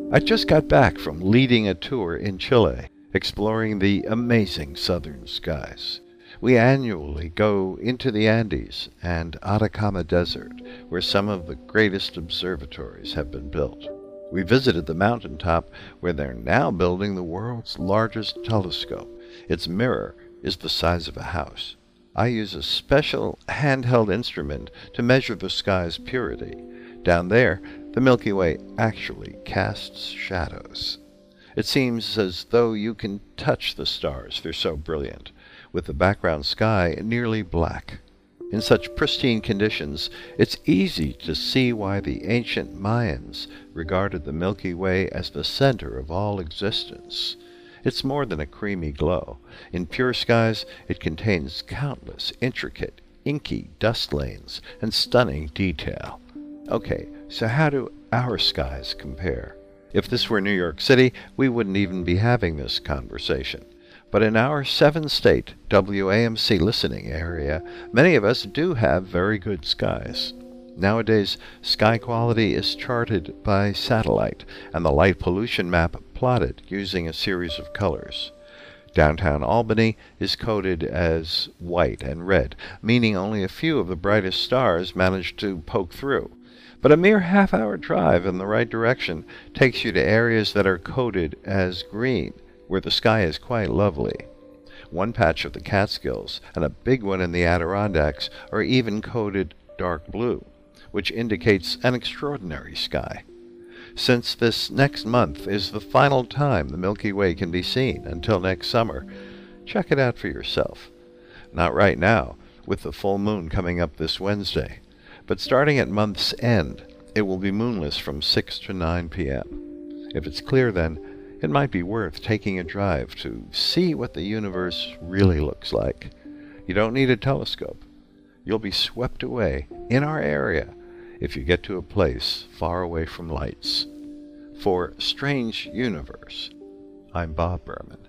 I just got back from leading a tour in Chile, exploring the amazing southern skies. We annually go into the Andes and Atacama Desert, where some of the greatest observatories have been built. We visited the mountaintop where they're now building the world's largest telescope. Its mirror is the size of a house. I use a special handheld instrument to measure the sky's purity. Down there, the Milky Way actually casts shadows. It seems as though you can touch the stars, they're so brilliant, with the background sky nearly black. In such pristine conditions, it's easy to see why the ancient Mayans regarded the Milky Way as the center of all existence. It's more than a creamy glow. In pure skies, it contains countless intricate, inky dust lanes and stunning detail. Okay, so how do our skies compare? If this were New York City, we wouldn't even be having this conversation. But in our 7-state WAMC listening area, many of us do have very good skies. Nowadays, sky quality is charted by satellite, and the light pollution map plotted using a series of colors. Downtown Albany is coded as white and red, meaning only a few of the brightest stars manage to poke through. But a mere half-hour drive in the right direction takes you to areas that are coded as green, where the sky is quite lovely. One patch of the Catskills and a big one in the Adirondacks are even coded dark blue, which indicates an extraordinary sky. Since this next month is the final time the Milky Way can be seen until next summer, check it out for yourself. Not right now, with the full moon coming up this Wednesday, but starting at month's end, it will be moonless from 6 to 9 p.m. If it's clear then, it might be worth taking a drive to see what the universe really looks like. You don't need a telescope. You'll be swept away in our area if you get to a place far away from lights. For Strange Universe, I'm Bob Berman.